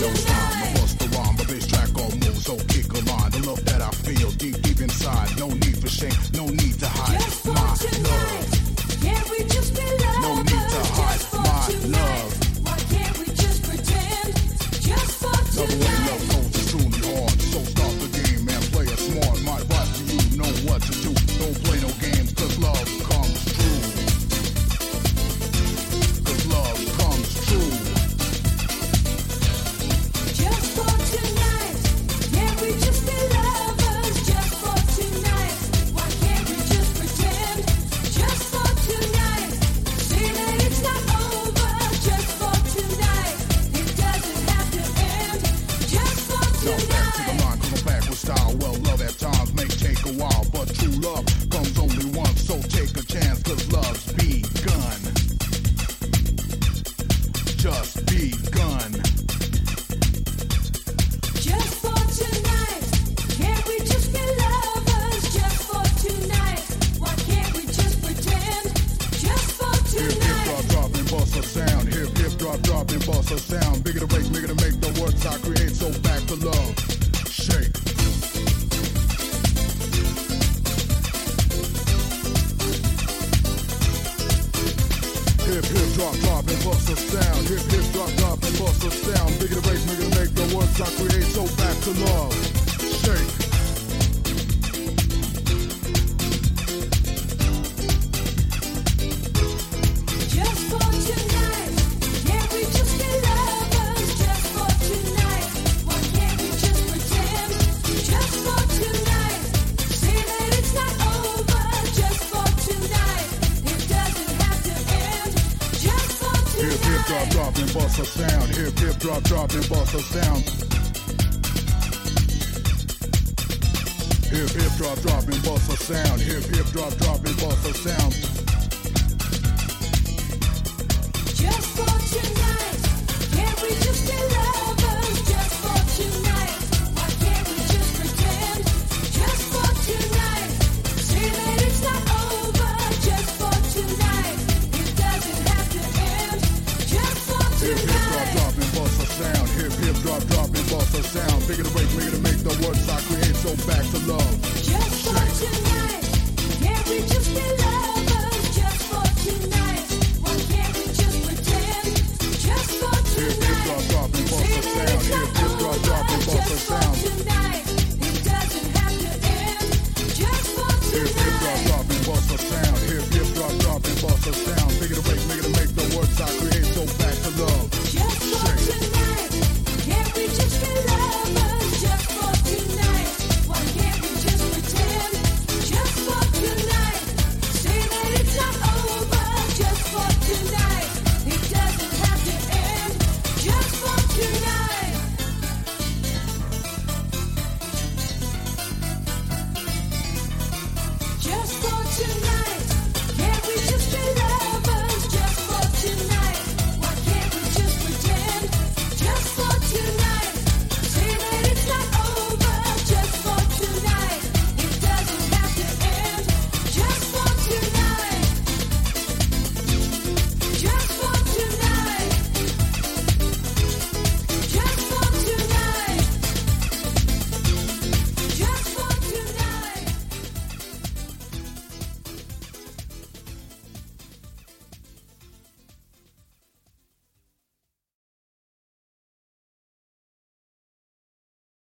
no time to bust the rhyme. The bass track all moves, so kick a line. The love that I feel deep, deep inside. No need for shame, no need to hide Just for my tonight. love. Can't we just be lovers? No need to hide Just for my tonight. love. Why can't we just pretend? Just for Love the way tonight. love goes is truly hard. So start the game and play it smart. My advice to you, know what to do. Don't play no games, cause love comes true. Cause love comes true. Just for tonight. Can't we just be lovers? Just for tonight. Why can't we just pretend? Just for tonight. Say that it's not over. Just for tonight. It doesn't have to end. Just for Now back to the tonight. line, coming back with style. Well, love at times may take a while, but true love comes only once. So take a chance, cause love's begun. Just begun. Just for tonight. Can't we just be lovers? Just for tonight. Why can't we just pretend? Just for Hip hip tonight. drop drop and bust a sound. Hip hip drop drop and bust a sound. Bigger to break, bigger to make the words I create. So back to love. Shake. Hip hip drop drop and bust a sound. Hip hip drop drop and bust a sound. Bigger to break, bigger to make the words I create. So back to love. Shake. Just for tonight. Can't we just be lovers? Just for tonight. Why can't we just pretend? Just for tonight. Say that it's not over. Just for tonight. It doesn't have to end. Just for Hip hip drop tonight. drop and bust a sound. Hip hip drop drop and bust a sound. Hip hip drop drop and bust a sound. Hip hip drop drop and bust a sound. Just for tonight.